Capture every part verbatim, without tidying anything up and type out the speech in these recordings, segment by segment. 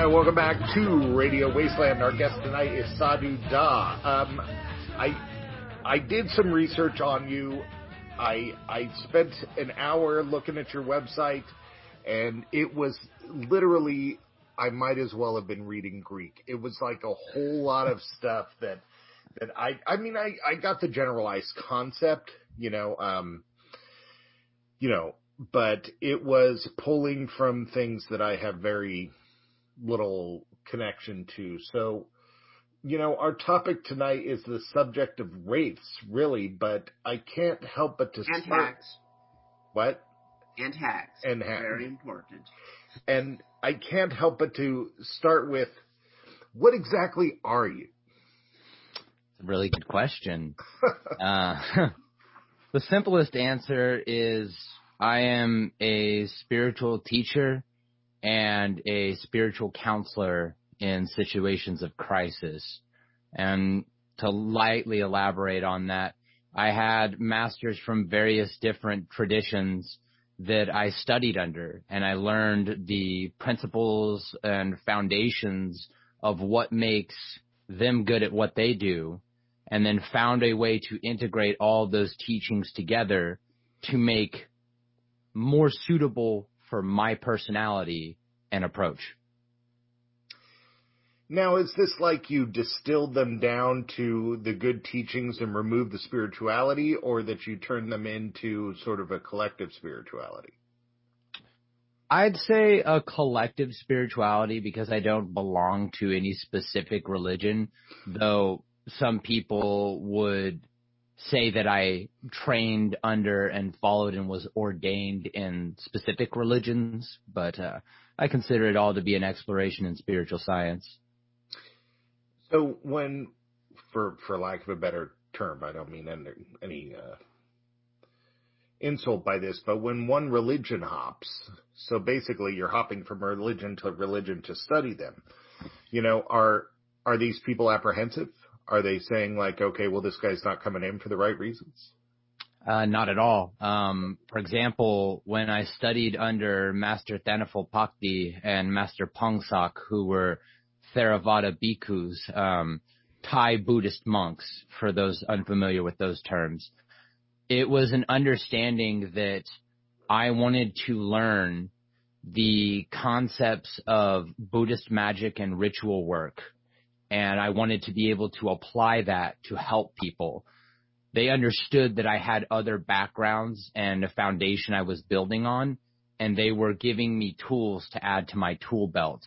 Uh, welcome back to Radio Wasteland. Our guest tonight is Sadhu Da. Um, I I did some research on you. I I spent an hour looking at your website, and it was literally, I might as well have been reading Greek. It was like a whole lot of stuff that that I I mean I, I got the generalized concept, you know, um, you know, but it was pulling from things that I have very little connection to. So, you know, our topic tonight is the subject of wraiths, really, but I can't help but to and start. Hacks. What? And hacks. And hacks. Very important. And I can't help but to start with, what exactly are you? It's a really good question. uh, the simplest answer is I am a spiritual teacher and a spiritual counselor in situations of crisis. And to lightly elaborate on that, I had masters from various different traditions that I studied under, and I learned the principles and foundations of what makes them good at what they do, and then found a way to integrate all those teachings together to make more suitable for my personality and approach. Now, is this like you distilled them down to the good teachings and removed the spirituality, or that you turned them into sort of a collective spirituality? I'd say a collective spirituality because I don't belong to any specific religion, though some people would say that I trained under and followed and was ordained in specific religions, but uh, I consider it all to be an exploration in spiritual science. So when, for for lack of a better term, I don't mean any, any uh, insult by this, but when one religion hops, so basically you're hopping from religion to religion to study them, you know, are are these people apprehensive? Are they saying like, okay, well, this guy's not coming in for the right reasons? Uh, not at all. Um, for example, when I studied under Master Thanapol Pakdi and Master Pongsak, who were Theravada bhikkhus, um, Thai Buddhist monks, for those unfamiliar with those terms, it was an understanding that I wanted to learn the concepts of Buddhist magic and ritual work, and I wanted to be able to apply that to help people. They understood that I had other backgrounds and a foundation I was building on, and they were giving me tools to add to my tool belt.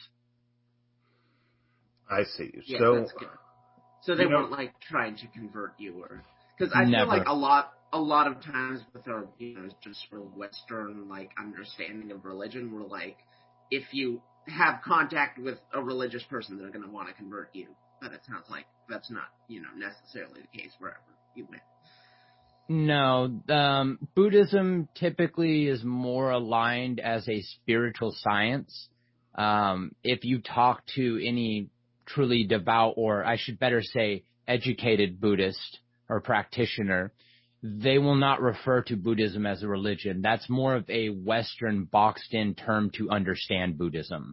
I see. Yeah, so, that's good. So they you know, weren't like trying to convert you, or because I Never. feel like a lot, a lot of times with our, you know, just for Western like understanding of religion, we're like, if you have contact with a religious person, they're going to want to convert you. But it sounds like that's not, you know, necessarily the case wherever you went. No, um, Buddhism typically is more aligned as a spiritual science. Um, if you talk to any truly devout, or I should better say educated Buddhist or practitioner, they will not refer to Buddhism as a religion. That's more of a Western boxed-in term to understand Buddhism.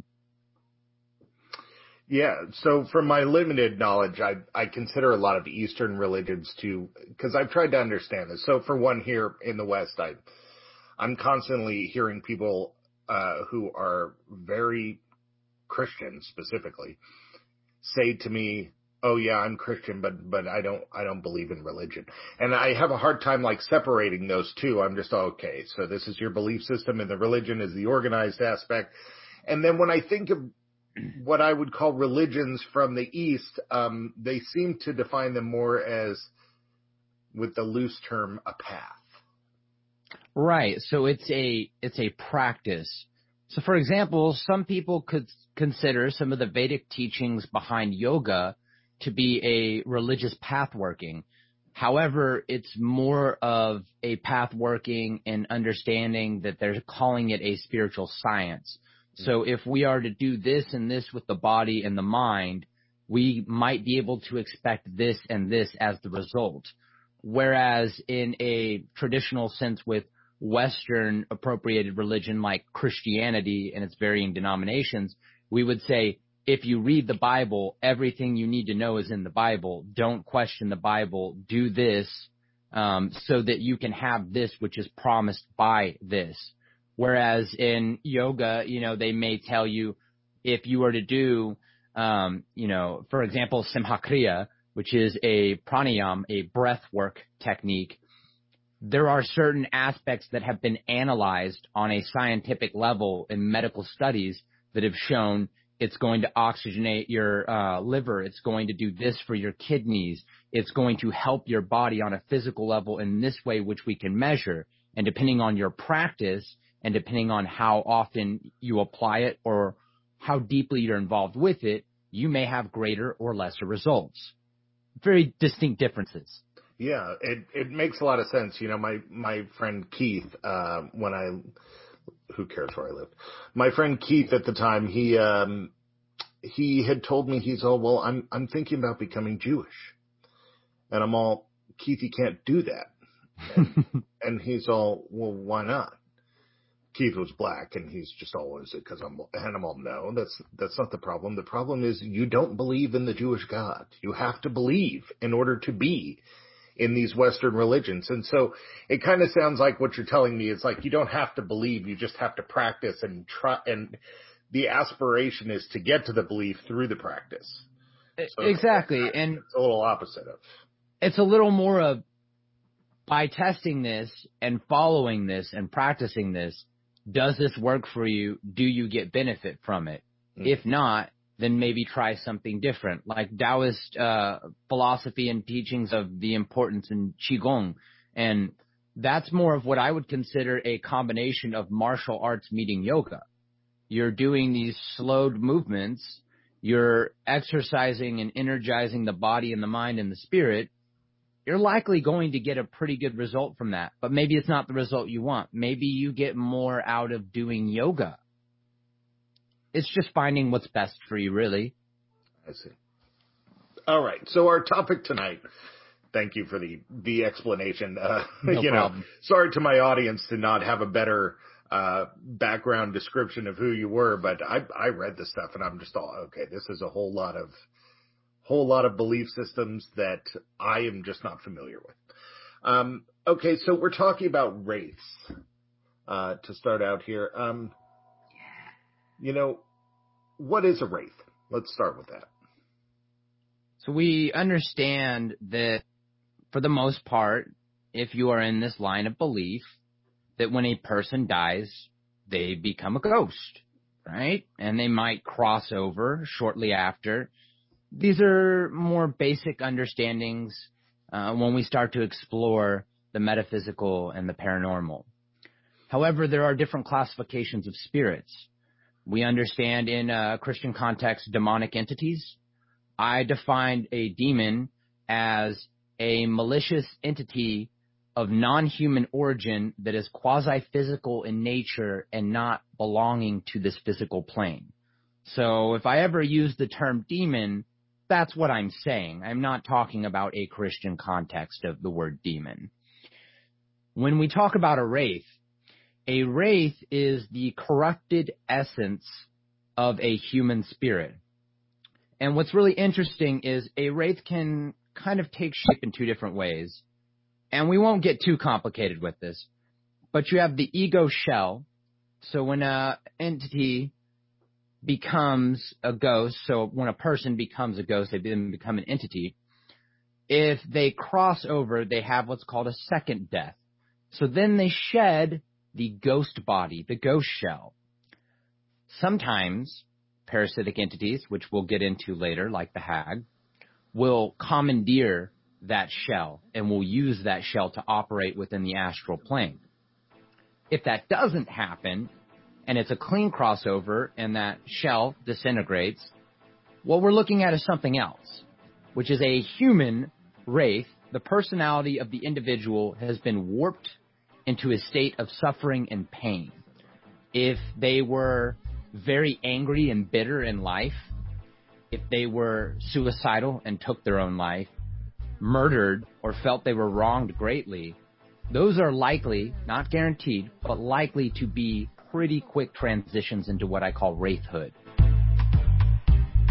Yeah, so from my limited knowledge, I I consider a lot of Eastern religions to, because I've tried to understand this. So for one, here in the West, I, I'm constantly hearing people uh, who are very Christian specifically say to me, "Oh yeah, I'm Christian, but but I don't I don't believe in religion," and I have a hard time like separating those two. I'm just okay. So this is your belief system, and the religion is the organized aspect. And then when I think of what I would call religions from the East, um, they seem to define them more as, with the loose term, a path. Right. So it's a it's a practice. So, for example, some people could consider some of the Vedic teachings behind yoga to be a religious path working. However, it's more of a path working and understanding that they're calling it a spiritual science. So if we are to do this and this with the body and the mind, we might be able to expect this and this as the result. Whereas in a traditional sense with Western appropriated religion like Christianity and its varying denominations, we would say if you read the Bible, everything you need to know is in the Bible. Don't question the Bible. Do this um, so that you can have this which is promised by this. Whereas in yoga, you know, they may tell you if you were to do, um, you know, for example, Simhakriya, which is a pranayam, a breath work technique, there are certain aspects that have been analyzed on a scientific level in medical studies that have shown it's going to oxygenate your uh, liver. It's going to do this for your kidneys. It's going to help your body on a physical level in this way, which we can measure. And depending on your practice and depending on how often you apply it or how deeply you're involved with it, you may have greater or lesser results. Very distinct differences. Yeah, it, it makes a lot of sense. You know, my, my friend Keith, uh, when I, who cares where I lived? My friend Keith at the time, he, um, he had told me, he's all, well, I'm, I'm thinking about becoming Jewish. And I'm all, Keith, you can't do that. And, and he's all, well, why not? Keith was black, and he's just all, is it because I'm, and I'm all, no, that's, that's not the problem. The problem is you don't believe in the Jewish God. You have to believe in order to be in these Western religions. And so it kind of sounds like what you're telling me is like, you don't have to believe, you just have to practice and try. And the aspiration is to get to the belief through the practice. So exactly. It's and it's a little opposite of. It's a little more of by testing this and following this and practicing this, does this work for you? Do you get benefit from it? Mm. If not, then maybe try something different, like Taoist uh, philosophy and teachings of the importance in Qigong. And that's more of what I would consider a combination of martial arts meeting yoga. You're doing these slowed movements. You're exercising and energizing the body and the mind and the spirit. You're likely going to get a pretty good result from that, but maybe it's not the result you want. Maybe you get more out of doing yoga. It's just finding what's best for you, really. I see. All right. So our topic tonight, thank you for the, the explanation. Uh, no you problem. know, sorry to my audience to not have a better uh, background description of who you were, but I, I read the stuff and I'm just all, okay, this is a whole lot of, whole lot of belief systems that I am just not familiar with. Um, okay. So we're talking about wraiths, uh, to start out here. Um, you know, what is a wraith? Let's start with that. So we understand that for the most part, if you are in this line of belief, that when a person dies, they become a ghost, right? And they might cross over shortly after. These are more basic understandings uh, when we start to explore the metaphysical and the paranormal. However, there are different classifications of spirits. We understand in a Christian context demonic entities. I defined a demon as a malicious entity of non-human origin that is quasi-physical in nature and not belonging to this physical plane. So if I ever use the term demon, that's what I'm saying. I'm not talking about a Christian context of the word demon. When we talk about a wraith, a wraith is the corrupted essence of a human spirit. And what's really interesting is a wraith can kind of take shape in two different ways. And we won't get too complicated with this. But you have the ego shell. So when an entity becomes a ghost, so when a person becomes a ghost, they then become an entity. If they cross over, they have what's called a second death. So then they shed the ghost body, the ghost shell. Sometimes parasitic entities, which we'll get into later, like the hag, will commandeer that shell and will use that shell to operate within the astral plane. If that doesn't happen, and it's a clean crossover and that shell disintegrates, what we're looking at is something else, which is a human wraith. The personality of the individual has been warped into a state of suffering and pain. If they were very angry and bitter in life, if they were suicidal and took their own life, murdered or felt they were wronged greatly, those are likely, not guaranteed, but likely to be pretty quick transitions into what I call wraithhood.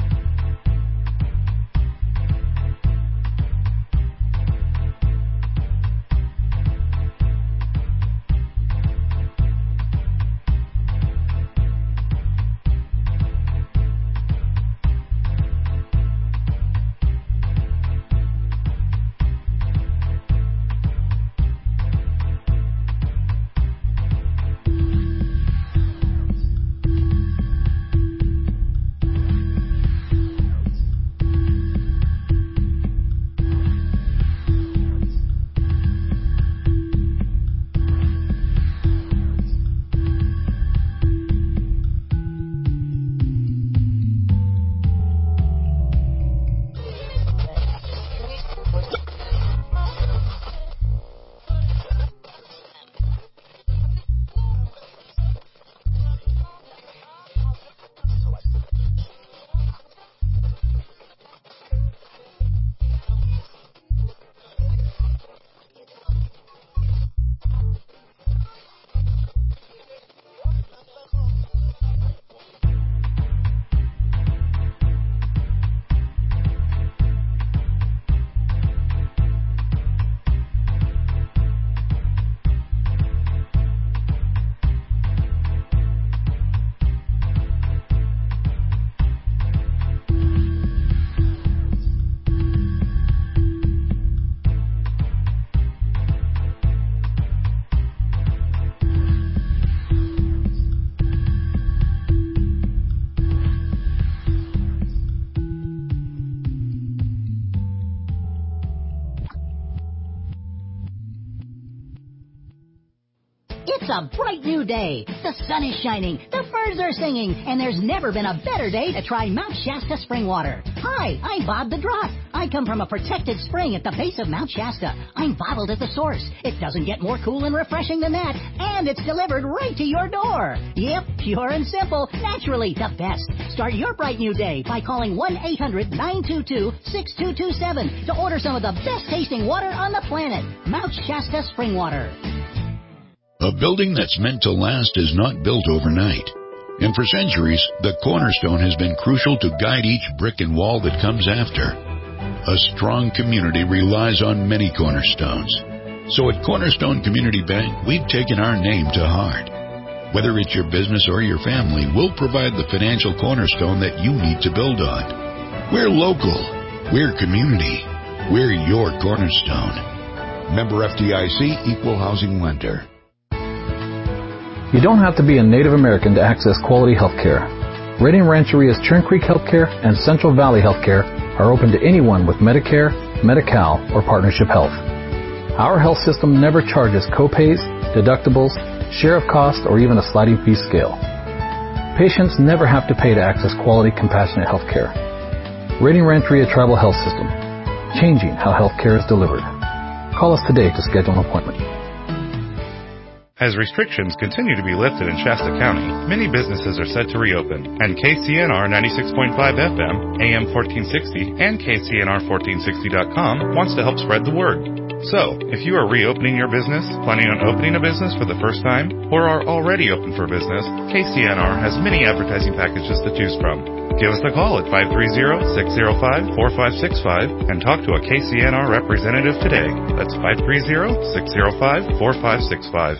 It's a bright new day. The sun is shining, the birds are singing, and there's never been a better day to try Mount Shasta spring water. Hi, I'm Bob the Drop. I come from a protected spring at the base of Mount Shasta. I'm bottled at the source. It doesn't get more cool and refreshing than that, and it's delivered right to your door. Yep, pure and simple, naturally the best. Start your bright new day by calling one eight hundred nine two two six two two seven to order some of the best tasting water on the planet. Mount Shasta spring water. A building that's meant to last is not built overnight. And for centuries, the cornerstone has been crucial to guide each brick and wall that comes after. A strong community relies on many cornerstones. So at Cornerstone Community Bank, we've taken our name to heart. Whether it's your business or your family, we'll provide the financial cornerstone that you need to build on. We're local. We're community. We're your cornerstone. Member F D I C, Equal Housing Lender. You don't have to be a Native American to access quality health care. Redding Rancheria's Churn Creek Healthcare and Central Valley Healthcare are open to anyone with Medicare, Medi-Cal, or Partnership Health. Our health system never charges copays, deductibles, share of cost, or even a sliding fee scale. Patients never have to pay to access quality, compassionate health care. Redding Rancheria Tribal Health System, changing how health care is delivered. Call us today to schedule an appointment. As restrictions continue to be lifted in Shasta County, many businesses are set to reopen, and K C N R ninety-six point five F M, A M fourteen sixty, and K C N R fourteen sixty dot com wants to help spread the word. So, if you are reopening your business, planning on opening a business for the first time, or are already open for business, K C N R has many advertising packages to choose from. Give us a call at five three zero, six zero five, four five six five and talk to a K C N R representative today. That's five three zero, six zero five, four five six five.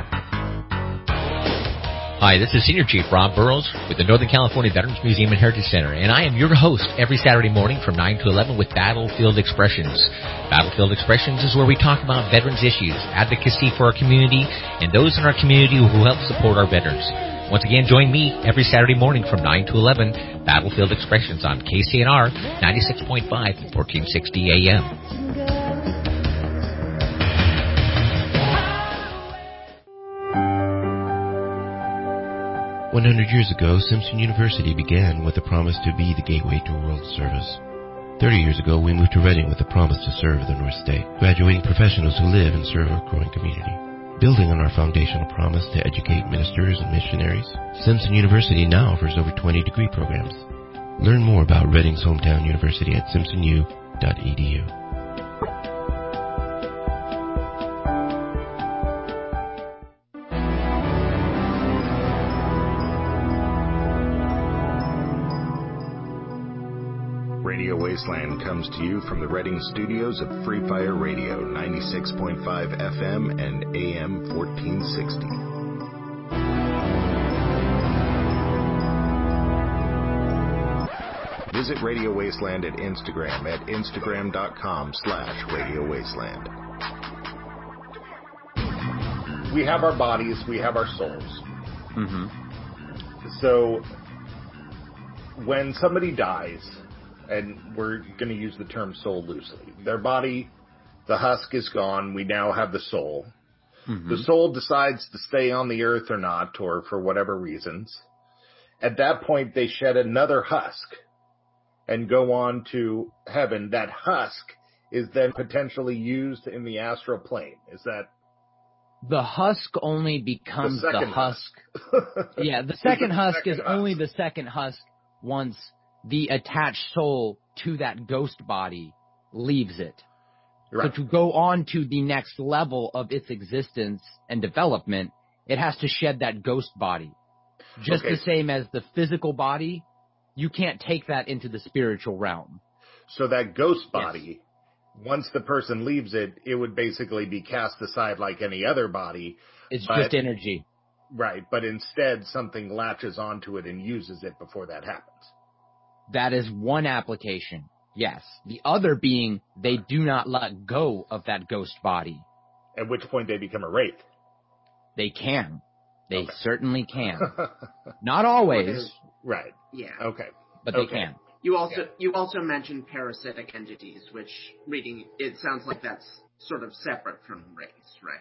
Hi, this is Senior Chief Rob Burrows with the Northern California Veterans Museum and Heritage Center, and I am your host every Saturday morning from nine to eleven with Battlefield Expressions. Battlefield Expressions is where we talk about veterans issues, advocacy for our community, and those in our community who help support our veterans. Once again, join me every Saturday morning from nine to eleven, Battlefield Expressions on K C N R ninety-six point five, fourteen sixty A M. one hundred years ago, Simpson University began with a promise to be the gateway to world service. thirty years ago, we moved to Redding with a promise to serve the North State, graduating professionals who live and serve a growing community. Building on our foundational promise to educate ministers and missionaries, Simpson University now offers over twenty degree programs. Learn more about Redding's hometown university at simpson u dot e d u. Radio Wasteland comes to you from the Redding studios of Free Fire Radio, ninety-six point five F M and A M fourteen sixty. Visit Radio Wasteland at Instagram at instagram.com slash Radio Wasteland. We have our bodies, we have our souls. Mm-hmm. So, when somebody dies, and we're going to use the term soul loosely. Their body, the husk is gone. We now have the soul. Mm-hmm. The soul decides to stay on the earth or not, or for whatever reasons. At that point, they shed another husk and go on to heaven. That husk is then potentially used in the astral plane. Is that... The husk only becomes the, the husk. husk. Yeah, the second husk second is husk. only the second husk once the attached soul to that ghost body leaves it. Right. So to go on to the next level of its existence and development, it has to shed that ghost body. Just okay. the same as the physical body, you can't take that into the spiritual realm. So that ghost body, yes. once the person leaves it, it would basically be cast aside like any other body. It's but, just energy. Right, but instead something latches onto it and uses it before that happens. That is one application, yes. The other being they do not let go of that ghost body. At which point they become a wraith. They can. They okay. certainly can. Not always. Right. Yeah. Okay. But they okay. can. You also yeah. you also mentioned parasitic entities, which reading it sounds like that's sort of separate from wraiths, right?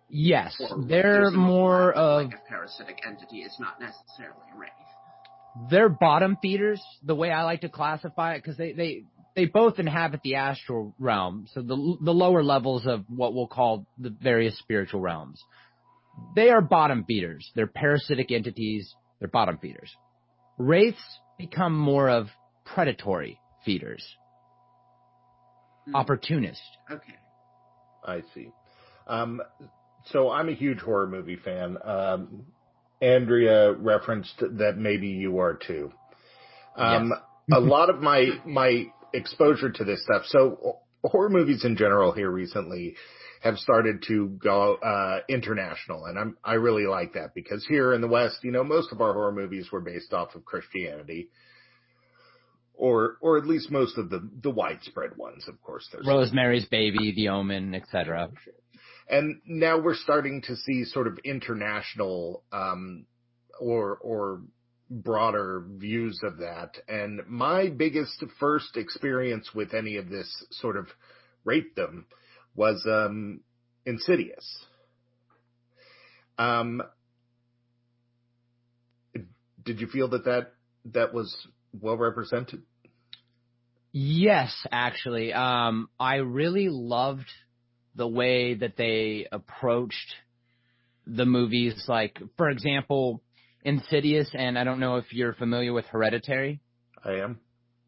Yes, Or they're more of like a parasitic entity. It's not necessarily a wraith. They're bottom feeders, the way I like to classify it, because they, they, they both inhabit the astral realm, so the the lower levels of what we'll call the various spiritual realms. They are bottom feeders. They're parasitic entities. They're bottom feeders. Wraiths become more of predatory feeders. Mm. Opportunist. Okay. I see. Um, so I'm a huge horror movie fan. Um, Andrea referenced that maybe you are too. Um, yes. A lot of my, my exposure to this stuff. So horror movies in general here recently have started to go, uh, international. And I'm, I really like that because here in the West, you know, most of our horror movies were based off of Christianity. Or, or at least most of the, the widespread ones, of course. There's Rosemary's Baby, The Omen, et cetera. And now we're starting to see sort of international, um, or, or broader views of that. And my biggest first experience with any of this sort of wraithdom was, um, Insidious. Um, did you feel that that, that was well represented? Yes, actually. Um, I really loved the way that they approached the movies. Like, for example, Insidious, and I don't know if you're familiar with Hereditary. I am.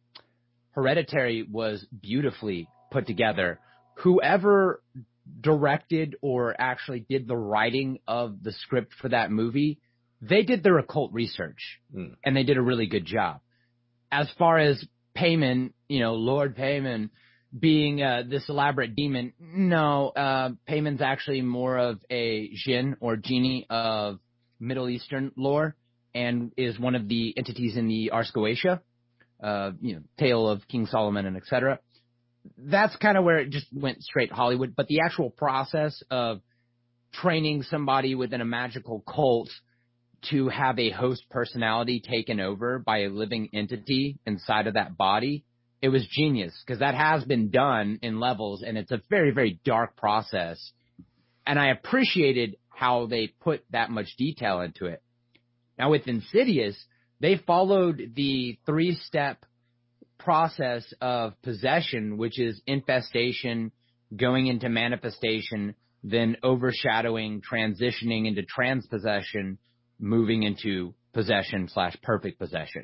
Hereditary was beautifully put together. Whoever directed or actually did the writing of the script for that movie, they did their occult research, mm. and they did a really good job. As far as Paimon, you know, Lord Paimon being uh, this elaborate demon, no, uh, Paimon's actually more of a jinn or genie of Middle Eastern lore and is one of the entities in the Ars Goetia, uh, you know, Tale of King Solomon and et cetera. That's kind of where it just went straight Hollywood. But the actual process of training somebody within a magical cult to have a host personality taken over by a living entity inside of that body, it was genius because that has been done in levels, and it's a very, very dark process. And I appreciated how they put that much detail into it. Now with Insidious, they followed the three-step process of possession, which is infestation, going into manifestation, then overshadowing, transitioning into transpossession, moving into possession slash perfect possession.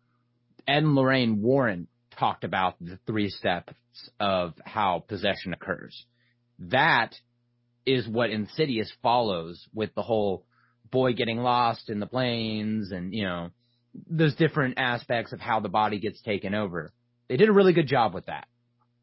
Ed and Lorraine Warren talked about the three steps of how possession occurs. That is what Insidious follows with the whole boy getting lost in the plains and, you know, those different aspects of how the body gets taken over. They did a really good job with that.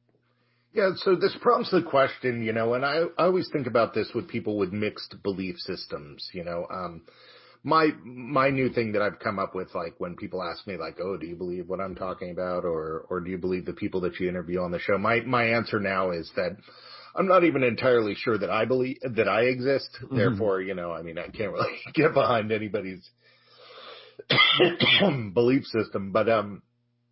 Yeah, so this prompts the question, you know, and I, I always think about this with people with mixed belief systems, you know, um, My, my new thing that I've come up with, like when people ask me like, oh, do you believe what I'm talking about? Or, or do you believe the people that you interview on the show? My, my answer now is that I'm not even entirely sure that I believe that I exist. Mm-hmm. Therefore, you know, I mean, I can't really get behind anybody's belief system, but, um,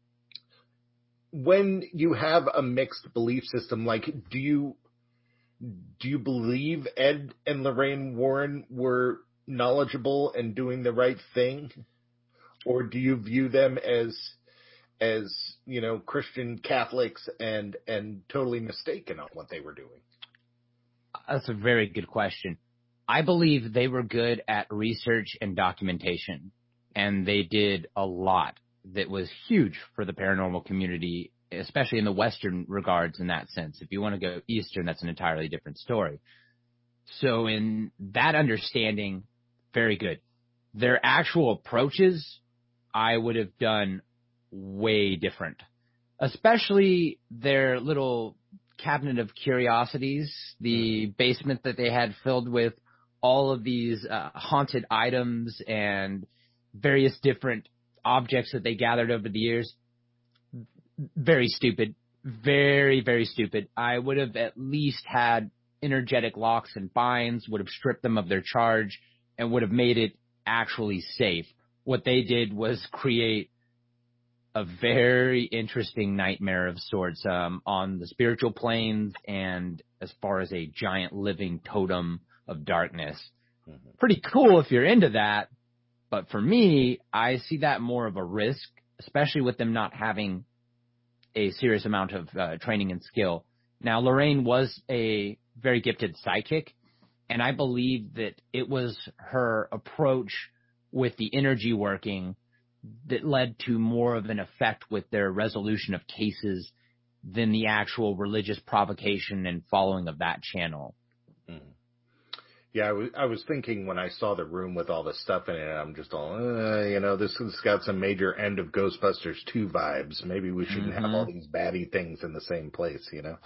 when you have a mixed belief system, like, do you, do you believe Ed and Lorraine Warren were knowledgeable and doing the right thing, or do you view them as as you know Christian Catholics and and totally mistaken on what they were doing? That's a very good question. I believe they were good at research and documentation, and they did a lot that was huge for the paranormal community, especially in the Western regards in that sense. If you want to go Eastern, that's an entirely different story. So in that understanding, very good. Their actual approaches, I would have done way different, especially their little cabinet of curiosities, the basement that they had filled with all of these uh, haunted items and various different objects that they gathered over the years. Very stupid, very, very stupid. I would have at least had energetic locks and binds, would have stripped them of their charge, and would have made it actually safe. What they did was create a very interesting nightmare of sorts um, on the spiritual planes and as far as a giant living totem of darkness. Mm-hmm. Pretty cool if you're into that. But for me, I see that more of a risk, especially with them not having a serious amount of uh, training and skill. Now, Lorraine was a very gifted psychic, and I believe that it was her approach with the energy working that led to more of an effect with their resolution of cases than the actual religious provocation and following of that channel. Mm. Yeah, I was, I was thinking when I saw the room with all the stuff in it, I'm just all, uh, you know, this has got some major end of Ghostbusters two vibes. Maybe we shouldn't mm-hmm. have all these baddie things in the same place, you know?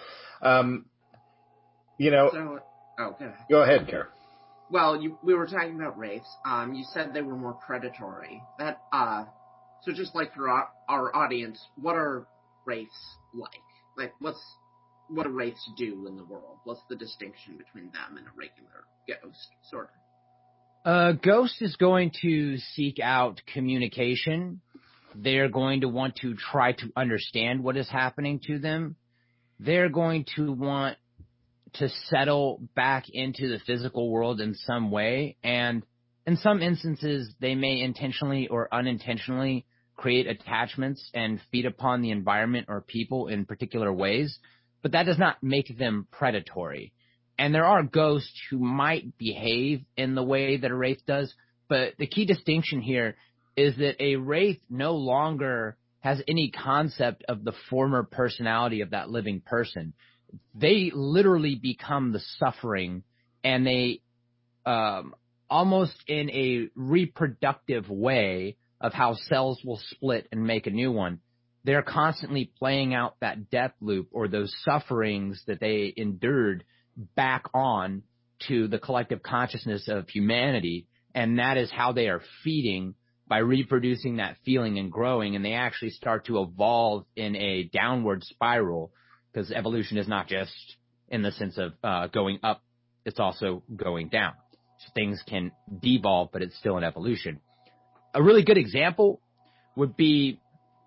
Um, you know, so, oh, go ahead. Go ahead, Kara. Well, you, we were talking about wraiths. Um, you said they were more predatory. That, uh, so just like for our, our audience, what are wraiths like? Like, what's, what do wraiths do in the world? What's the distinction between them and a regular ghost, sort of? A ghost is going to seek out communication. They're going to want to try to understand what is happening to them. They're going to want to settle back into the physical world in some way. And in some instances, they may intentionally or unintentionally create attachments and feed upon the environment or people in particular ways. But that does not make them predatory. And there are ghosts who might behave in the way that a wraith does. But the key distinction here is that a wraith no longer has any concept of the former personality of that living person. They literally become the suffering, and they um, almost in a reproductive way of how cells will split and make a new one. They're constantly playing out that death loop or those sufferings that they endured back on to the collective consciousness of humanity. And that is how they are feeding by reproducing that feeling and growing. And they actually start to evolve in a downward spiral, because evolution is not just in the sense of uh, going up, it's also going down. So things can devolve, but it's still an evolution. A really good example would be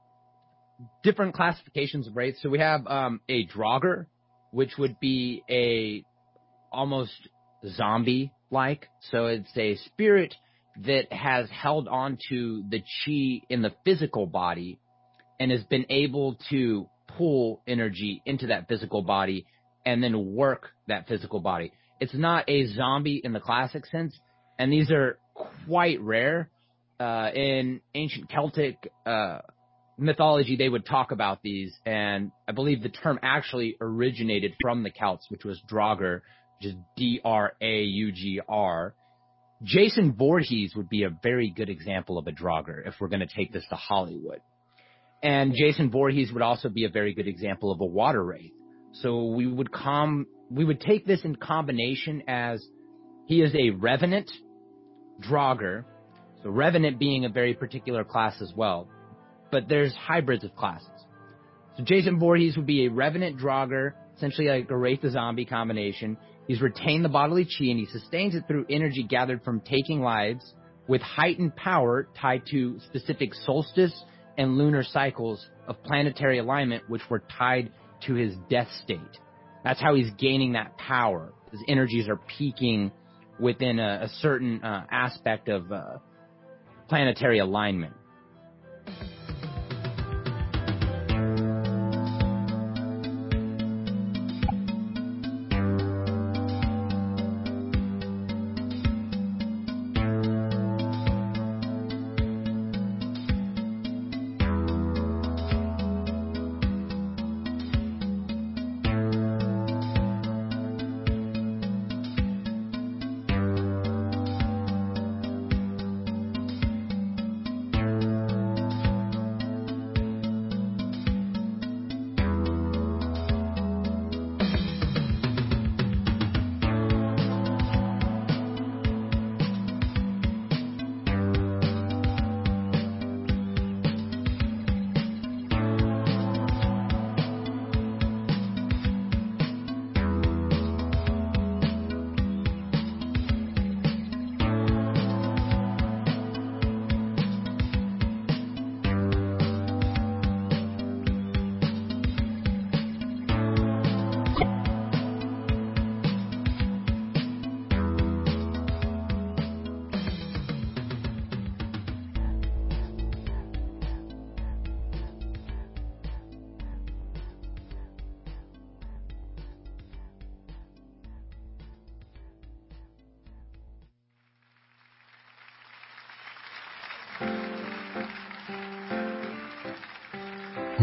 different classifications of wraiths. So we have um, a Draugr, which would be a almost zombie-like. So it's a spirit that has held on to the chi in the physical body and has been able to pull energy into that physical body and then work that physical body. It's not a zombie in the classic sense, and these are quite rare. Uh, in ancient Celtic uh, mythology, they would talk about these, and I believe the term actually originated from the Celts, which was Draugr, which is D R A U G R. Jason Voorhees would be a very good example of a Draugr if we're going to take this to Hollywood. And Jason Voorhees would also be a very good example of a water wraith. So we would com we would take this in combination as he is a revenant Draugr. So revenant being a very particular class as well. But there's hybrids of classes. So Jason Voorhees would be a revenant Draugr, essentially like a wraith to zombie combination. He's retained the bodily chi and he sustains it through energy gathered from taking lives with heightened power tied to specific solstice and lunar cycles of planetary alignment, which were tied to his death state. That's how he's gaining that power. His energies are peaking within a, a certain uh, aspect of uh, planetary alignment.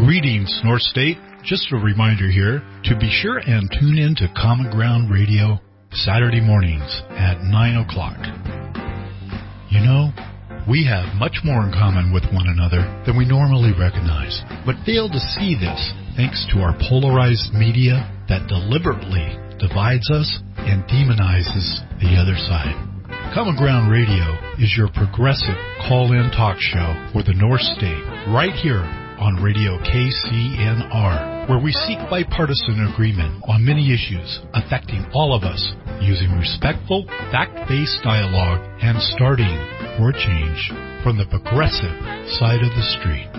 Greetings, North State. Just a reminder here to be sure and tune in to Common Ground Radio Saturday mornings at nine o'clock. You know, we have much more in common with one another than we normally recognize, but fail to see this thanks to our polarized media that deliberately divides us and demonizes the other side. Common Ground Radio is your progressive call-in talk show for the North State, right here on Radio K C N R, where we seek bipartisan agreement on many issues affecting all of us using respectful, fact-based dialogue and starting for change from the progressive side of the street.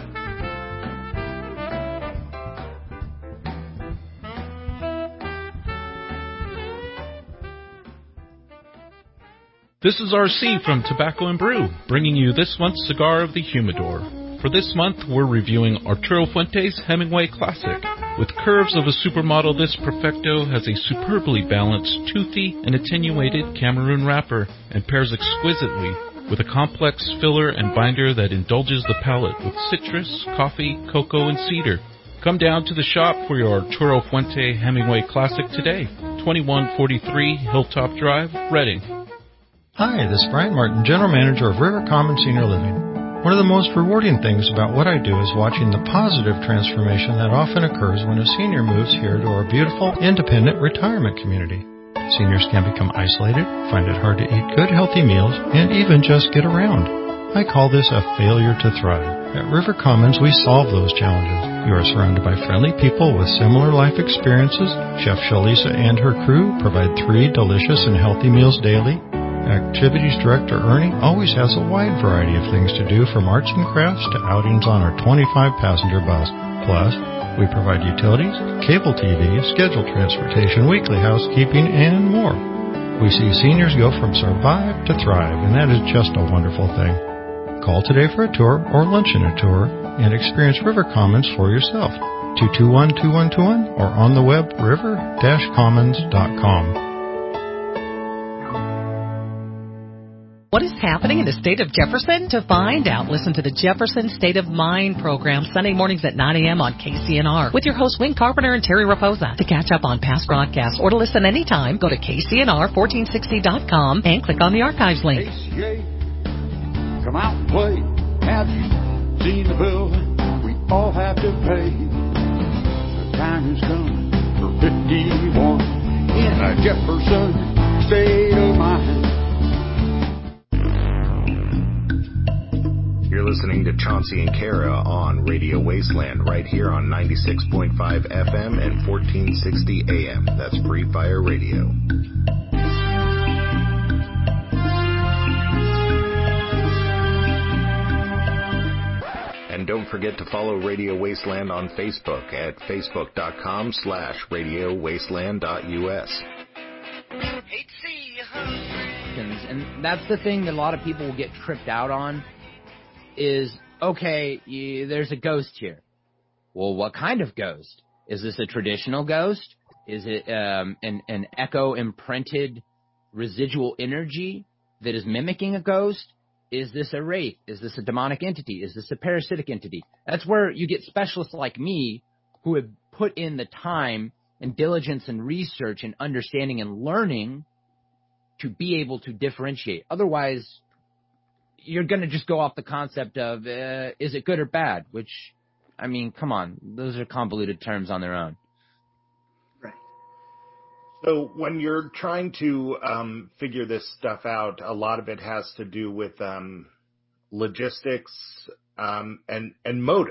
This is R C from Tobacco and Brew, bringing you this month's Cigar of the Humidor. For this month, we're reviewing Arturo Fuente's Hemingway Classic. With curves of a supermodel, this Perfecto has a superbly balanced, toothy, and attenuated Cameroon wrapper and pairs exquisitely with a complex filler and binder that indulges the palate with citrus, coffee, cocoa, and cedar. Come down to the shop for your Arturo Fuente Hemingway Classic today, twenty-one forty-three Hilltop Drive, Reading. Hi, this is Brian Martin, General Manager of River Commons Senior Living. One of the most rewarding things about what I do is watching the positive transformation that often occurs when a senior moves here to our beautiful, independent retirement community. Seniors can become isolated, find it hard to eat good, healthy meals, and even just get around. I call this a failure to thrive. At River Commons, we solve those challenges. You are surrounded by friendly people with similar life experiences. Chef Shalisa and her crew provide three delicious and healthy meals daily. Activities Director Ernie always has a wide variety of things to do, from arts and crafts to outings on our twenty-five passenger bus. Plus, we provide utilities, cable T V, scheduled transportation, weekly housekeeping, and more. We see seniors go from survive to thrive, and that is just a wonderful thing. Call today for a tour or lunch and a tour and experience River Commons for yourself. two two one, two one two one or on the web river dash commons dot com. What is happening in the state of Jefferson? To find out, listen to the Jefferson State of Mind program Sunday mornings at nine a.m. on K C N R with your hosts Wayne Carpenter and Terry Raposa. To catch up on past broadcasts or to listen anytime, go to K C N R fourteen sixty dot com and click on the archives link. K C A, come out and play. Have you seen the bill we all have to pay? The time has come for fifty-one in a Jefferson State of Mind. You're listening to Chauncey and Kara on Radio Wasteland right here on ninety-six point five F M and fourteen sixty A M. That's Free Fire Radio. And don't forget to follow Radio Wasteland on Facebook at facebook.com slash radiowasteland.us. And that's the thing that a lot of people will get tripped out on. Is, okay, you, there's a ghost here. Well, what kind of ghost? Is this a traditional ghost? Is it um, an, an echo-imprinted residual energy that is mimicking a ghost? Is this a wraith? Is this a demonic entity? Is this a parasitic entity? That's where you get specialists like me who have put in the time and diligence and research and understanding and learning to be able to differentiate. Otherwise, you're going to just go off the concept of, uh, is it good or bad? Which, I mean, come on. Those are convoluted terms on their own. Right. So when you're trying to um, figure this stuff out, a lot of it has to do with um, logistics um, and, and motive.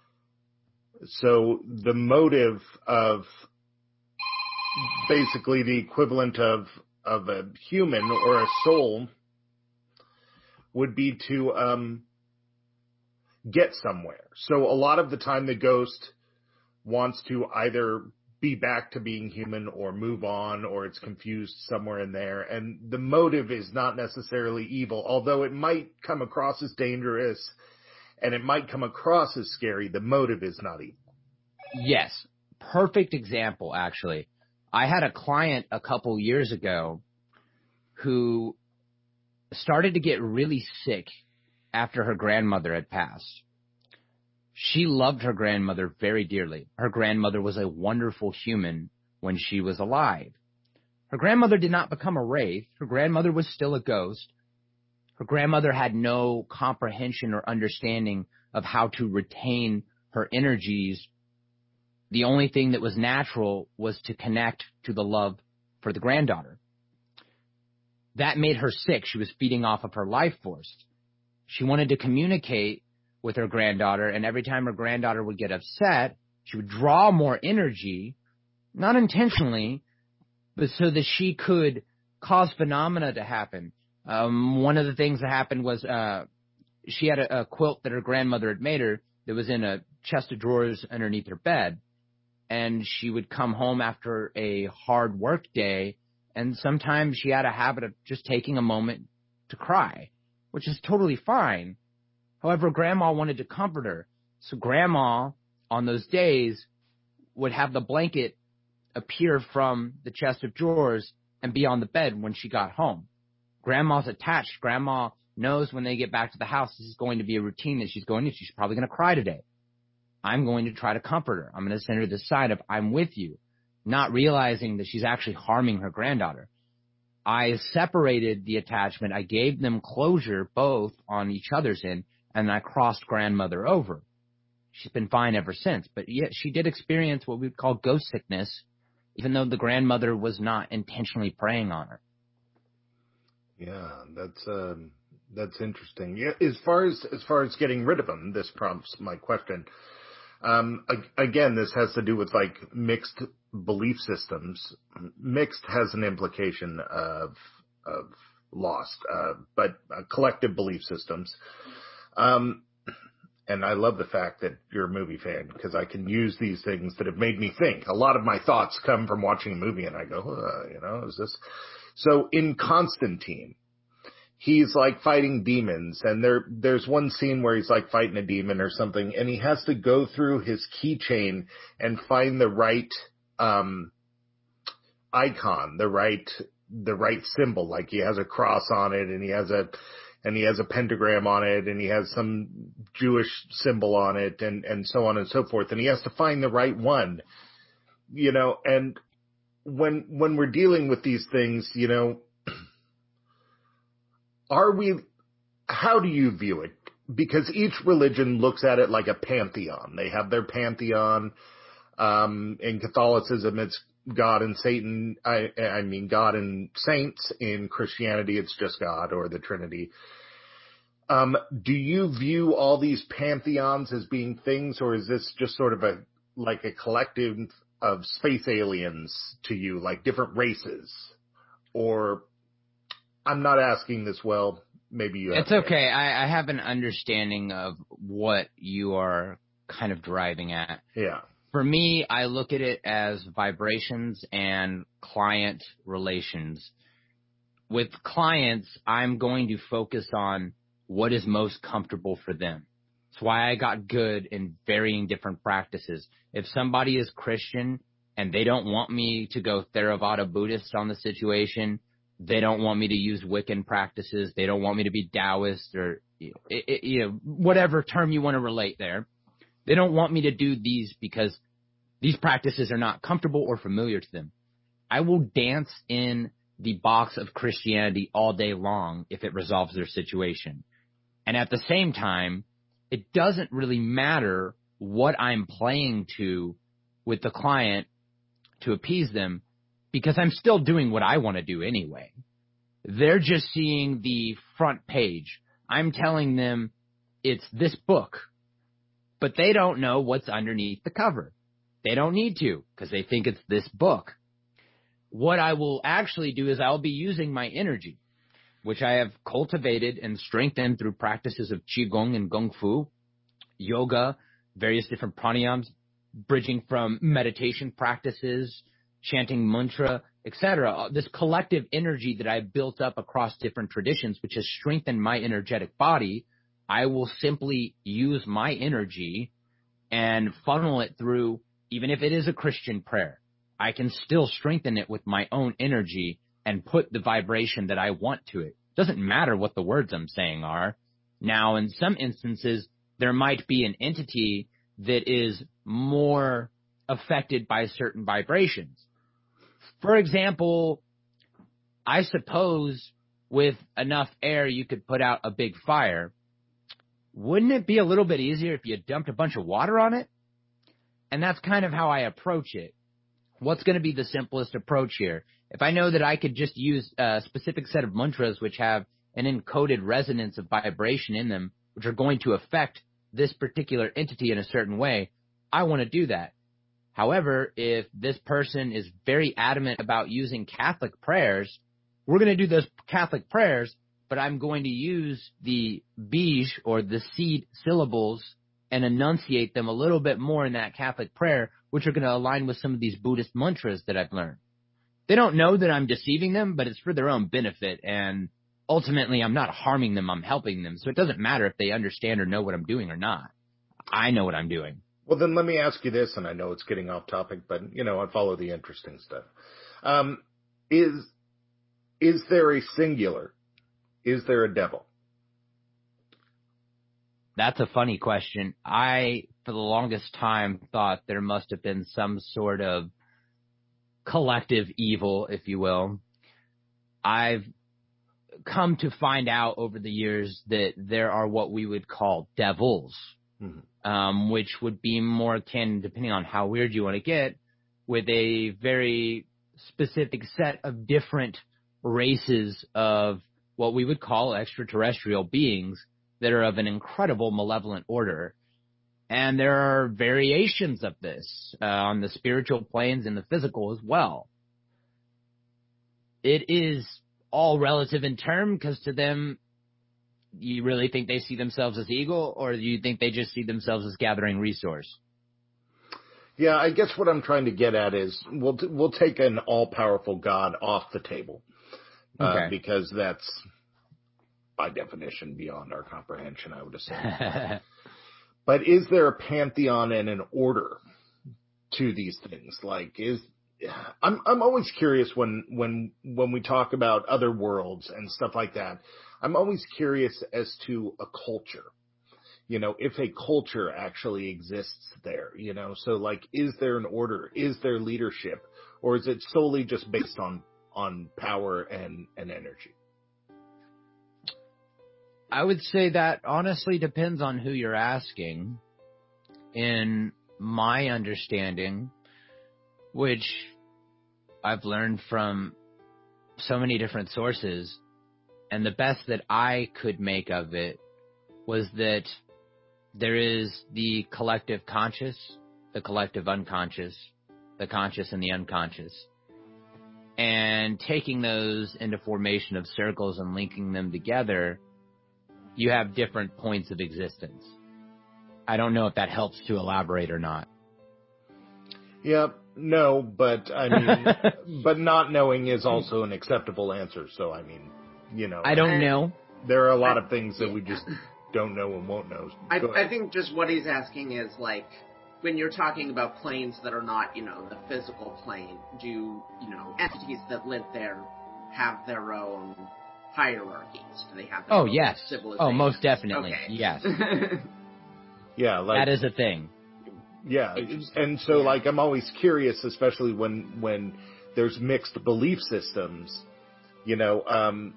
So the motive of basically the equivalent of, of a human or a soul would be to um, get somewhere. So a lot of the time the ghost wants to either be back to being human or move on, or it's confused somewhere in there. And the motive is not necessarily evil, although it might come across as dangerous and it might come across as scary. The motive is not evil. Yes. Perfect example, actually. I had a client a couple years ago who started to get really sick after her grandmother had passed. she loved her grandmother very dearly. Her grandmother was a wonderful human when she was alive. Her grandmother did not become a wraith. Her grandmother was still a ghost. Her grandmother had no comprehension or understanding of how to retain her energies. The only thing that was natural was to connect to the love for the granddaughter. That made her sick. She was feeding off of her life force. She wanted to communicate with her granddaughter, and every time her granddaughter would get upset, she would draw more energy, not intentionally, but so that she could cause phenomena to happen. Um, one of the things that happened was uh, she had a, a quilt that her grandmother had made her that was in a chest of drawers underneath her bed. And she would come home after a hard work day, and sometimes she had a habit of just taking a moment to cry, which is totally fine. However, Grandma wanted to comfort her. So Grandma, on those days, would have the blanket appear from the chest of drawers and be on the bed when she got home. Grandma's attached. Grandma knows when they get back to the house, this is going to be a routine that she's going to. She's probably going to cry today. I'm going to try to comfort her. I'm going to send her the sign of I'm with you, not realizing that she's actually harming her granddaughter. I separated the attachment. I gave them closure both on each other's end, and I crossed grandmother over. She's been fine ever since, but yet she did experience what we would call ghost sickness, even though the grandmother was not intentionally preying on her. Yeah, that's um, that's interesting. Yeah, as far as as far as getting rid of them, this prompts my question. Um, again, this has to do with like mixed belief systems. Mixed has an implication of of lost, uh, but uh, collective belief systems. Um, and I love the fact that you're a movie fan, because I can use these things that have made me think. A lot of my thoughts come from watching a movie, and I go, uh, you know, is this? So in Constantine, he's like fighting demons, and there there's one scene where he's like fighting a demon or something, and he has to go through his keychain and find the right um, icon, the right the right symbol. Like he has a cross on it, and he has a and he has a pentagram on it, and he has some Jewish symbol on it, and and so on and so forth. And he has to find the right one, you know. And when when we're dealing with these things, you know, are we, how do you view it? Because each religion looks at it like a pantheon. They have their pantheon. Um, in Catholicism, it's God and Satan. I, I mean, God and saints. In Christianity, it's just God or the Trinity. Um, do you view all these pantheons as being things, or is this just sort of a, like a collective of space aliens to you, like different races? Or, I'm not asking this well. Maybe you have. It's okay. I, I have an understanding of what you are kind of driving at. Yeah. For me, I look at it as vibrations and client relations. With clients, I'm going to focus on what is most comfortable for them. That's why I got good in varying different practices. If somebody is Christian and they don't want me to go Theravada Buddhist on the situation, they don't want me to use Wiccan practices, they don't want me to be Taoist, or you know, whatever term you want to relate there. They don't want me to do these because these practices are not comfortable or familiar to them. I will dance in the box of Christianity all day long if it resolves their situation. And at the same time, it doesn't really matter what I'm playing to with the client to appease them, because I'm still doing what I want to do anyway. They're just seeing the front page. I'm telling them it's this book, but they don't know what's underneath the cover. They don't need to, because they think it's this book. What I will actually do is I'll be using my energy, which I have cultivated and strengthened through practices of Qigong and Kung Fu, yoga, various different pranayams, bridging from meditation practices, chanting mantra, et cetera. This collective energy that I've built up across different traditions, which has strengthened my energetic body, I will simply use my energy and funnel it through, even if it is a Christian prayer. I can still strengthen it with my own energy and put the vibration that I want to it. Doesn't matter what the words I'm saying are. Now, in some instances, there might be an entity that is more affected by certain vibrations. For example, I suppose with enough air you could put out a big fire. Wouldn't it be a little bit easier if you dumped a bunch of water on it? And that's kind of how I approach it. What's going to be the simplest approach here? If I know that I could just use a specific set of mantras which have an encoded resonance of vibration in them, which are going to affect this particular entity in a certain way, I want to do that. However, if this person is very adamant about using Catholic prayers, we're going to do those Catholic prayers, but I'm going to use the bij or the seed syllables and enunciate them a little bit more in that Catholic prayer, which are going to align with some of these Buddhist mantras that I've learned. They don't know that I'm deceiving them, but it's for their own benefit, and ultimately I'm not harming them, I'm helping them. So it doesn't matter if they understand or know what I'm doing or not. I know what I'm doing. Well, then let me ask you this, and I know it's getting off topic, but, you know, I follow the interesting stuff. Um, is is there a singular? Is there a devil? That's a funny question. I, for the longest time, thought there must have been some sort of collective evil, if you will. I've come to find out over the years that there are what we would call devils, mm-hmm. um, which would be more akin, depending on how weird you want to get, with a very specific set of different races of what we would call extraterrestrial beings that are of an incredible malevolent order. And there are variations of this uh, on the spiritual planes and the physical as well. It is all relative in term, because to them, you really think they see themselves as eagle, or do you think they just see themselves as gathering resource? Yeah, I guess what I'm trying to get at is we'll t- we'll take an all-powerful God off the table, uh, okay. because that's, by definition, beyond our comprehension, I would assume. But is there a pantheon and an order to these things? Like, is I'm I'm always curious when when when we talk about other worlds and stuff like that. I'm always curious as to a culture. You know, if a culture actually exists there, you know, so like, is there an order? Is there leadership? Or is it solely just based on, on power and, and energy? I would say that honestly depends on who you're asking. In my understanding, which I've learned from so many different sources, and the best that I could make of it was that there is the collective conscious, the collective unconscious, the conscious and the unconscious. And taking those into formation of circles and linking them together, you have different points of existence. I don't know if that helps to elaborate or not. Yeah, no, but I mean, but not knowing is also an acceptable answer. So, I mean, you know. I don't know. There are a lot of things that we just don't know and won't know. I, I think just what he's asking is, like, when you're talking about planes that are not, you know, the physical plane, do, you know, entities that live there have their own hierarchies? Do they have their oh, own yes. civilizations? Oh, most definitely. Okay. Yes. Yeah, like, that is a thing. Yeah, and so, yeah. like, I'm always curious, especially when when there's mixed belief systems, you know, um,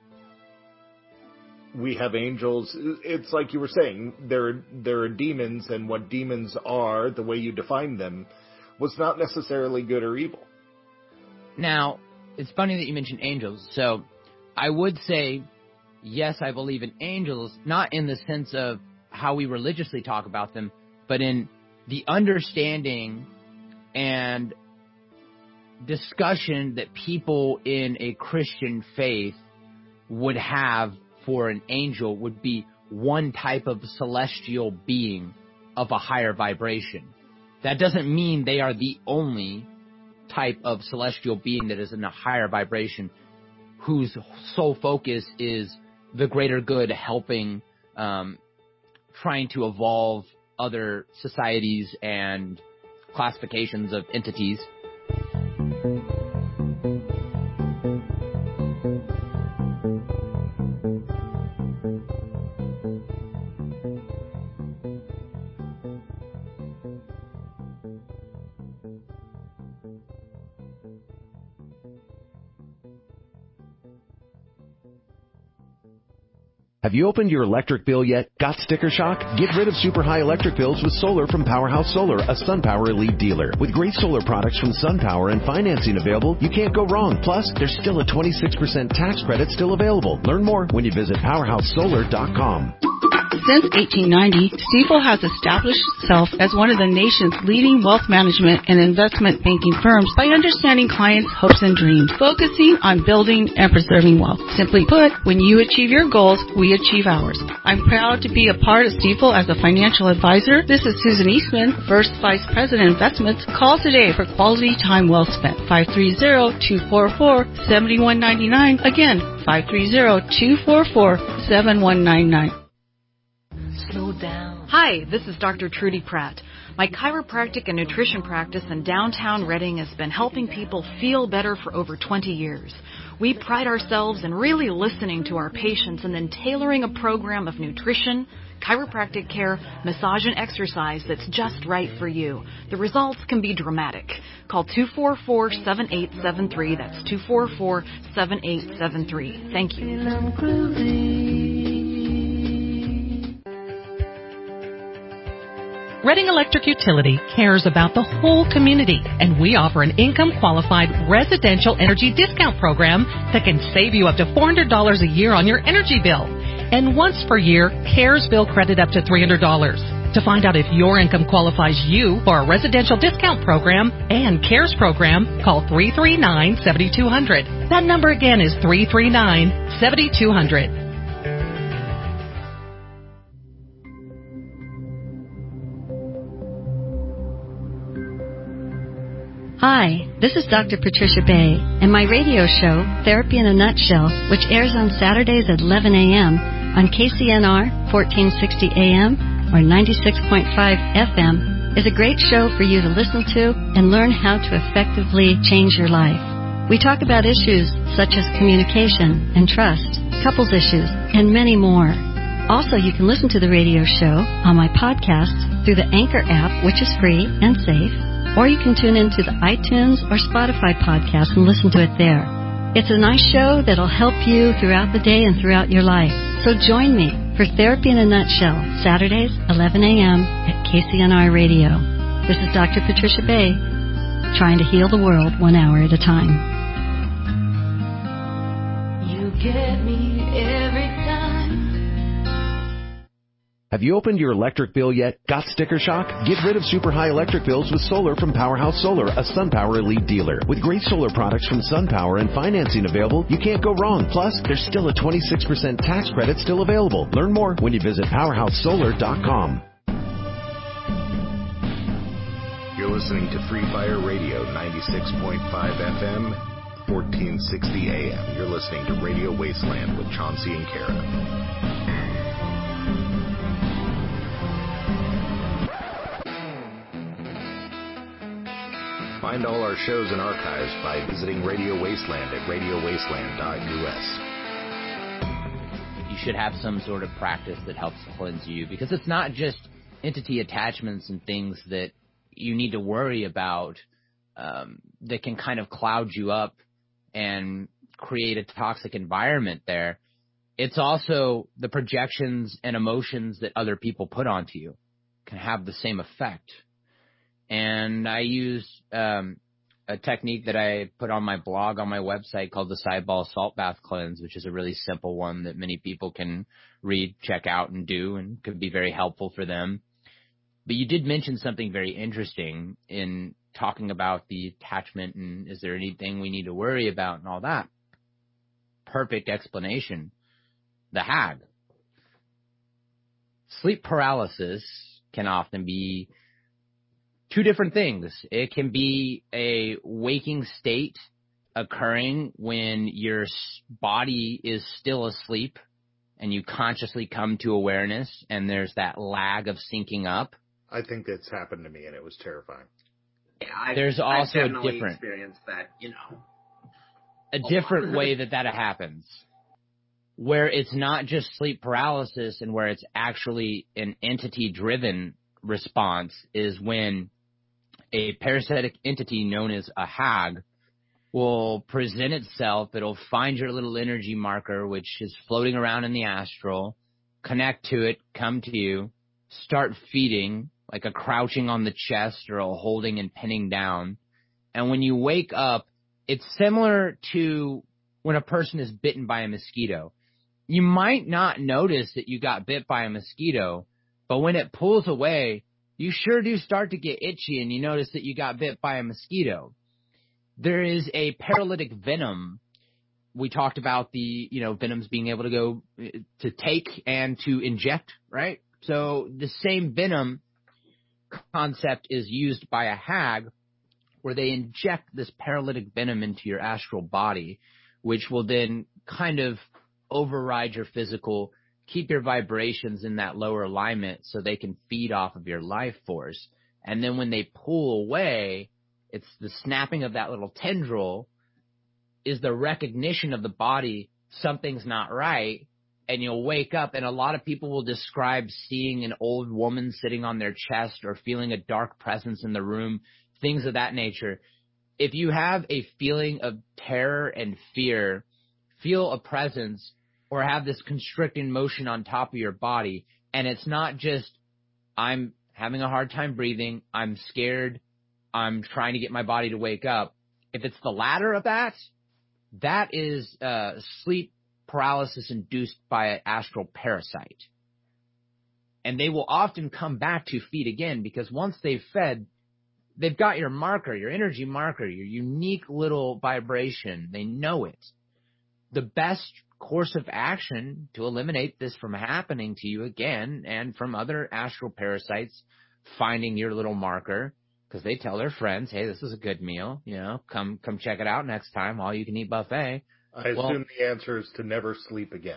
we have angels. It's like you were saying, there, there are demons, and what demons are, the way you define them, was not necessarily good or evil. Now, it's funny that you mentioned angels. So I would say, yes, I believe in angels, not in the sense of how we religiously talk about them, but in the understanding and discussion that people in a Christian faith would have for an angel would be one type of celestial being of a higher vibration. That doesn't mean they are the only type of celestial being that is in a higher vibration whose sole focus is the greater good, helping, um, trying to evolve other societies and classifications of entities. Have you opened your electric bill yet? Got sticker shock? Get rid of super high electric bills with solar from Powerhouse Solar, a SunPower Elite dealer. With great solar products from SunPower and financing available, you can't go wrong. Plus, there's still a twenty-six percent tax credit still available. Learn more when you visit powerhouse solar dot com. Since eighteen ninety, Stifel has established itself as one of the nation's leading wealth management and investment banking firms by understanding clients' hopes and dreams, focusing on building and preserving wealth. Simply put, when you achieve your goals, we achieve ours. I'm proud to be a part of Stifel as a financial advisor. This is Susan Eastman, First Vice President Investments. Call today for quality time well spent. five three zero, two four four, seven one nine nine. Again, five three zero, two four four, seven one nine nine. Hi, this is Doctor Trudy Pratt. My chiropractic and nutrition practice in downtown Reading has been helping people feel better for over twenty years. We pride ourselves in really listening to our patients and then tailoring a program of nutrition, chiropractic care, massage, and exercise that's just right for you. The results can be dramatic. Call two four four, seven eight seven three. That's two four four, seven eight seven three. Thank you. Reading Electric Utility cares about the whole community, and we offer an income-qualified residential energy discount program that can save you up to four hundred dollars a year on your energy bill. And once per year, CARES bill credit up to three hundred dollars. To find out if your income qualifies you for a residential discount program and CARES program, call three three nine, seven two zero zero. That number again is three three nine, seven two zero zero. Hi, this is Doctor Patricia Bay, and my radio show, Therapy in a Nutshell, which airs on Saturdays at eleven a.m. on K C N R fourteen sixty A M or ninety-six point five F M, is a great show for you to listen to and learn how to effectively change your life. We talk about issues such as communication and trust, couples issues, and many more. Also, you can listen to the radio show on my podcast through the Anchor app, which is free and safe, or you can tune into the iTunes or Spotify podcast and listen to it there. It's a nice show that'll help you throughout the day and throughout your life. So join me for Therapy in a Nutshell, Saturdays, eleven a.m. at K C N R Radio. This is Doctor Patricia Bay, trying to heal the world one hour at a time. You get me every time. Have you opened your electric bill yet? Got sticker shock? Get rid of super high electric bills with solar from Powerhouse Solar, a SunPower Elite dealer. With great solar products from SunPower and financing available, you can't go wrong. Plus, there's still a twenty-six percent tax credit still available. Learn more when you visit powerhouse solar dot com. You're listening to Free Fire Radio, ninety-six point five F M, fourteen sixty A M. You're listening to Radio Wasteland with Chauncey and Kara. Find all our shows and archives by visiting Radio Wasteland at radio wasteland dot U S. You should have some sort of practice that helps cleanse you, because it's not just entity attachments and things that you need to worry about um, that can kind of cloud you up and create a toxic environment there. It's also the projections and emotions that other people put onto you can have the same effect. And I use um, a technique that I put on my blog on my website called the Sideball Salt Bath Cleanse, which is a really simple one that many people can read, check out, and do, and could be very helpful for them. But you did mention something very interesting in talking about the attachment and is there anything we need to worry about and all that. Perfect explanation. The hag. Sleep paralysis can often be two different things. It can be a waking state occurring when your body is still asleep and you consciously come to awareness and there's that lag of syncing up. I think that's happened to me and it was terrifying. Yeah, I've, There's also I've a definitely different experienced that, you know. a different way that that happens, where it's not just sleep paralysis and where it's actually an entity-driven response, is when a parasitic entity known as a hag will present itself. It'll find your little energy marker, which is floating around in the astral, connect to it, come to you, start feeding, like a crouching on the chest or a holding and pinning down. And when you wake up, it's similar to when a person is bitten by a mosquito. You might not notice that you got bit by a mosquito, but when it pulls away, you sure do start to get itchy and you notice that you got bit by a mosquito. There is a paralytic venom. We talked about the, you know, venoms being able to go to take and to inject, right? So the same venom concept is used by a hag, where they inject this paralytic venom into your astral body, which will then kind of override your physical, keep your vibrations in that lower alignment so they can feed off of your life force. And then when they pull away, it's the snapping of that little tendril is the recognition of the body, something's not right, and you'll wake up, and a lot of people will describe seeing an old woman sitting on their chest or feeling a dark presence in the room, things of that nature. If you have a feeling of terror and fear, feel a presence, or have this constricting motion on top of your body, and it's not just, I'm having a hard time breathing, I'm scared, I'm trying to get my body to wake up. If it's the latter of that, that is uh, sleep paralysis induced by an astral parasite. And they will often come back to feed again, because once they've fed, they've got your marker, your energy marker, your unique little vibration. They know it. The best course of action to eliminate this from happening to you again, and from other astral parasites finding your little marker, because they tell their friends, hey, this is a good meal, you know, come come check it out next time, all you can eat buffet. I well, assume the answer is to never sleep again.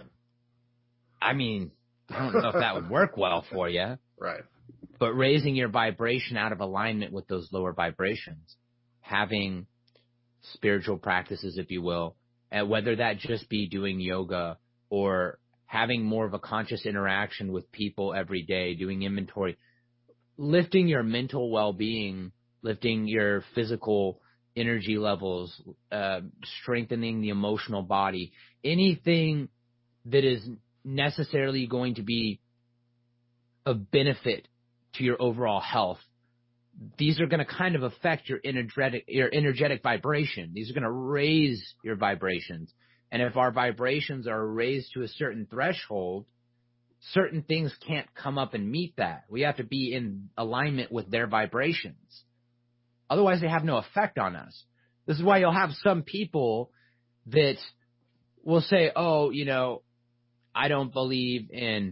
I mean, I don't know if that would work well for you. Right. But raising your vibration out of alignment with those lower vibrations, having spiritual practices, if you will, and whether that just be doing yoga or having more of a conscious interaction with people every day, doing inventory, lifting your mental well-being, lifting your physical energy levels, uh, strengthening the emotional body, anything that is necessarily going to be of benefit to your overall health. These are going to kind of affect your energetic, your energetic vibration. These are going to raise your vibrations. And if our vibrations are raised to a certain threshold, certain things can't come up and meet that. We have to be in alignment with their vibrations. Otherwise, they have no effect on us. This is why you'll have some people that will say, oh, you know, I don't believe in,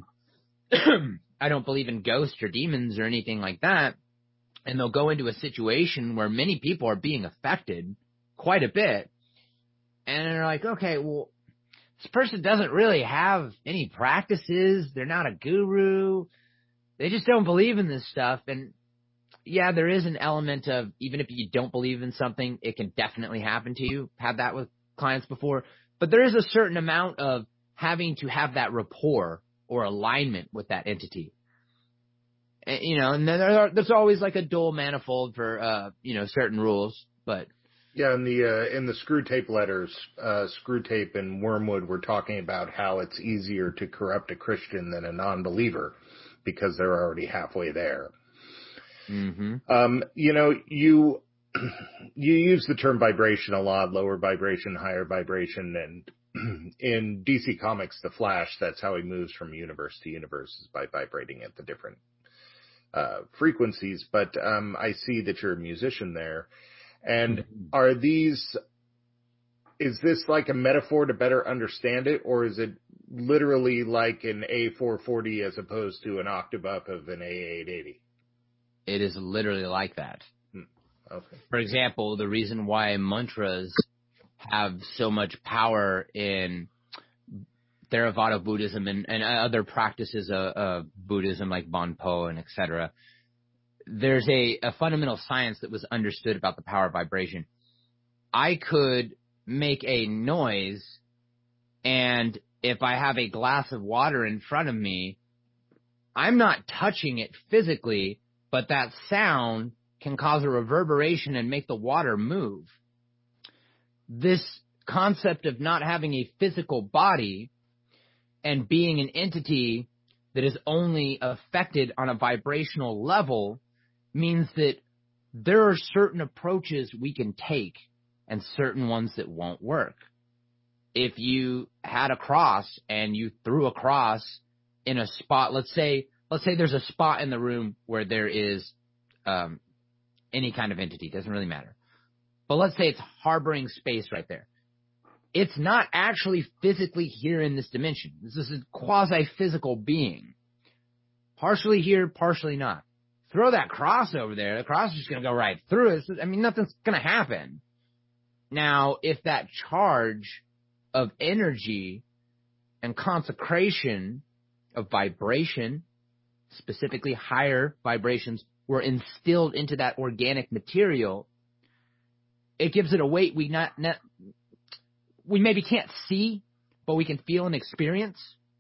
I don't believe in ghosts or demons or anything like that. And they'll go into a situation where many people are being affected quite a bit. And they're like, okay, well, this person doesn't really have any practices. They're not a guru. They just don't believe in this stuff. And yeah, there is an element of, even if you don't believe in something, it can definitely happen to you. Had that with clients before. But there is a certain amount of having to have that rapport or alignment with that entity. And, you know, and then there are, there's always like a dual manifold for, uh, you know, certain rules, but. Yeah, in the uh, in the Screw Tape letters, uh, Screw Tape and Wormwood were talking about how it's easier to corrupt a Christian than a non-believer because they're already halfway there. Mm-hmm. Um, you know, you you use the term vibration a lot, lower vibration, higher vibration, and in D C Comics, The Flash, that's how he moves from universe to universe, is by vibrating at the different uh, frequencies. But um, I see that you're a musician there. And are these, is this like a metaphor to better understand it, or is it literally like an A four forty as opposed to an octave up of an A eight eighty? It is literally like that. Hmm. Okay. For example, the reason why mantras have so much power in Theravada Buddhism and, and other practices of, of Buddhism like Bon Po and et cetera, there's a, a fundamental science that was understood about the power of vibration. I could make a noise, and if I have a glass of water in front of me, I'm not touching it physically, but that sound can cause a reverberation and make the water move. this concept of not having a physical body and being an entity that is only affected on a vibrational level means that there are certain approaches we can take and certain ones that won't work. If you had a cross and you threw a cross in a spot, let's say, let's say there's a spot in the room where there is um, any kind of entity, doesn't really matter. But let's say it's harboring space right there. It's not actually physically here in this dimension. This is a quasi-physical being. Partially here, partially not. Throw that cross over there, the cross is just going to go right through it. I mean, nothing's going to happen. Now, if that charge of energy and consecration of vibration, specifically higher vibrations, were instilled into that organic material, it gives it a weight we not, not we maybe can't see, but we can feel and experience.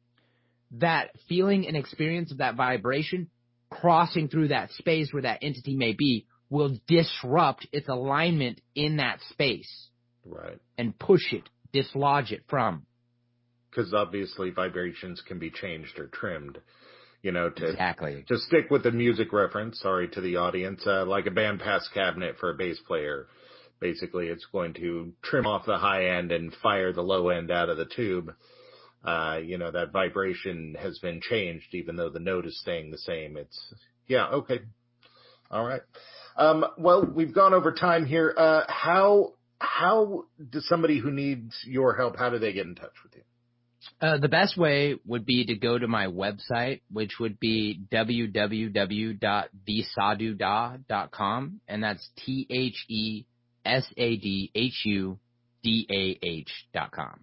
That feeling and experience of that vibration crossing through that space where that entity may be will disrupt its alignment in that space. Right. And push it, dislodge it from. Because obviously vibrations can be changed or trimmed. You know, to, exactly. to stick with the music reference, sorry to the audience, uh, like a bandpass cabinet for a bass player. Basically, it's going to trim off the high end and fire the low end out of the tube. Uh, you know, that vibration has been changed, even though the note is staying the same. It's, yeah, okay. All right. Um, well, we've gone over time here. Uh, how, how does somebody who needs your help, how do they get in touch with you? Uh, the best way would be to go to my website, which would be w w w dot the sadhu da dot com, and that's T H E S A D H U D A H dot com.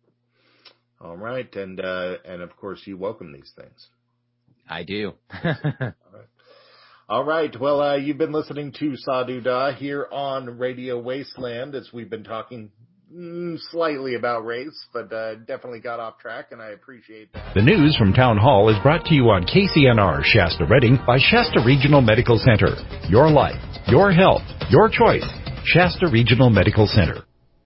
All right, and uh, and of course you welcome these things. I do. All right. All right. Well, uh, you've been listening to Sadhu Da here on Radio Wasteland as we've been talking mm, slightly about race, but uh, definitely got off track, and I appreciate that. The news from Town Hall is brought to you on K C N R Shasta Redding by Shasta Regional Medical Center. Your life, your health, your choice. Shasta Regional Medical Center.